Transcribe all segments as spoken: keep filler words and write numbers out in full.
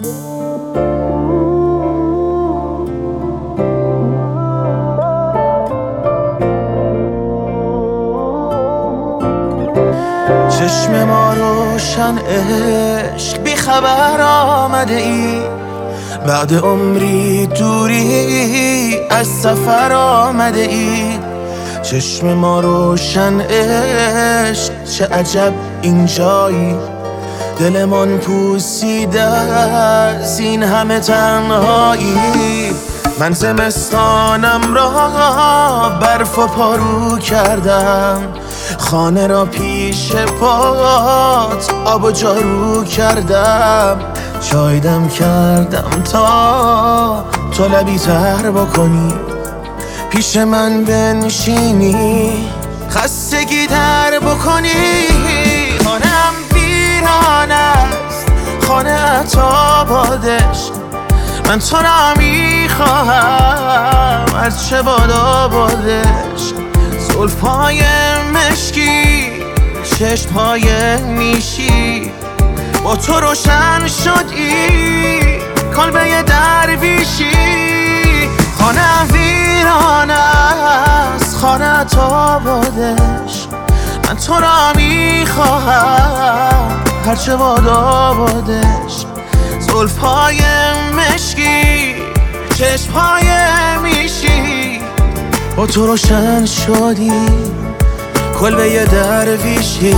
چشم ما روشن عشق بی خبر آمده ای، بعد عمری دوری از سفر آمده ای. چشم ما روشن عشق چه عجب اینجایی، دلمان پوسیده از این همه تنهایی. من زمستانم را برف و پارو کردم، خانه را پیش پات آب و جارو کردم. چای دم کردم تا تو لبی تر بکنی، پیش من بنشینی خستگی تر بکنی. خانم ویران است، خانه تا بادش، من تو را میخواهم هرچه بادا بادش. زلفای مشکی، چشمهای نیشی، با تو روشن شدی کلبه درویشی. خانه ویران است، خانه تا بادش، من تو را میخواهم هرچه بادا بادش. زلفای مشکی، چشمهای میشی، با تو روشن شدی کلبه درویشی.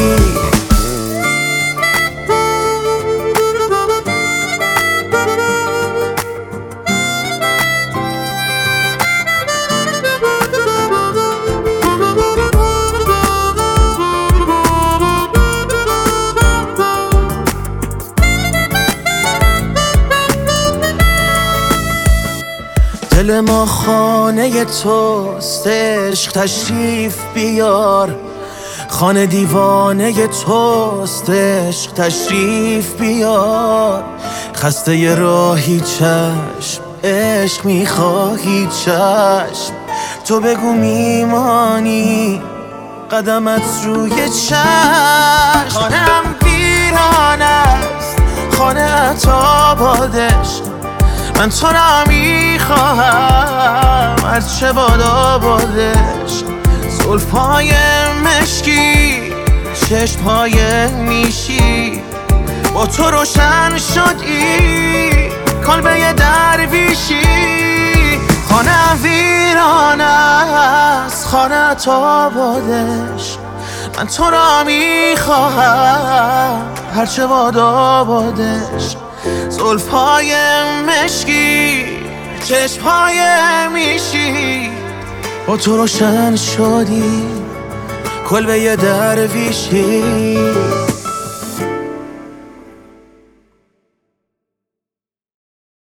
دل ما خانه توست، عشق تشریف بیار. خانه دیوانه توست، عشق تشریف بیار. خسته ی راهی چشم، عشق میخواهی چشم. تو بگو میمانی قدمت روی چشم. خانم ویران است، خانه تا بادش، من تو را میخواهم هرچه بادا بادش. زلفای مشکی، چشمهای نیشی، با تو روشن شدی کلبه درویشی. خانه ویران است، خانه تا بادش، من تو را میخواهم هرچه بادا بادش. زلفای مشکی، چشمهای میشی، با تو روشن شدی کلبه درویشی.